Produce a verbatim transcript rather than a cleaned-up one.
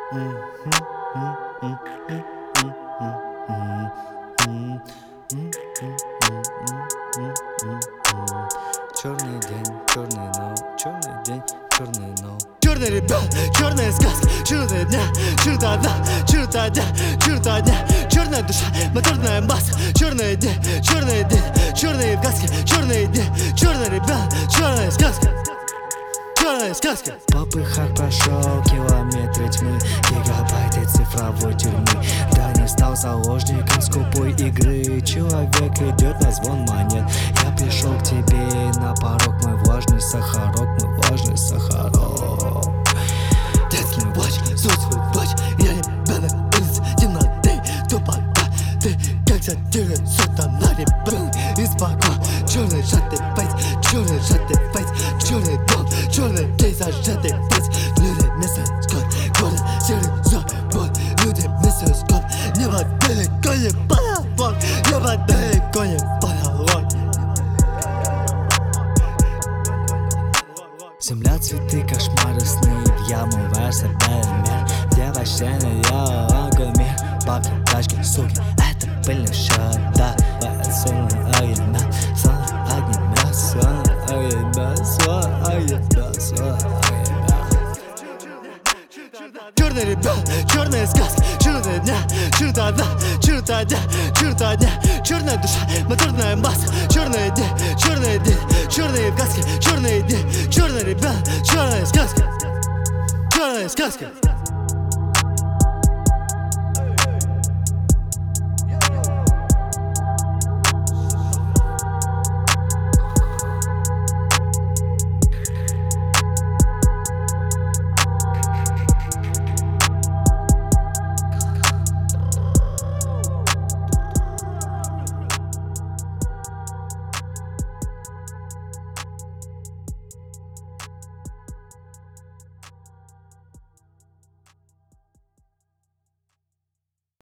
Черный день, черный ночь, черный день, черный ночь. Черный ребят, черная сказка, черная дня, черная дня, черная дня, черная дня, черная душа, моторная масса, черный день, черный день, черные краски, черный день, черный ребят, черная сказка, черная сказка. По пыхах прошел километры тьмы, гигабайты цифровой тюрьмы. Да не стал заложником скупой игры. Человек идет на звон монет. Я пришел к тебе на порог, мой влажный сахарок, мой влажный сахарок. Детский плач, свой свой плач, я ребенок, улица темноты, тупота. Ты как сатира, сатана, ребенок из бака. Черный сжатый фейс, черный сжатый фейс, черный дом, черный день, зажатый фейс. Люди вместо скот, город серый забор. Люди вместо скот, небо далеко не потолок, небо далеко не потолок. Земля, цветы, кошмары, сны, в яму вверх мир, где вообще не делал мир. Бабки, тачки, суки, это пыльный счет, да. Сон огнемет, сон огнемет, сон огнемет, сон огнемет, сон огнемет. Черный ребят, черная сказка, черная дня, черная дня, черная дня, черная дня, черная душа, моторная масса, черный день, черный день, черные краски, черный день, черный ребят, черная сказка, черная сказка.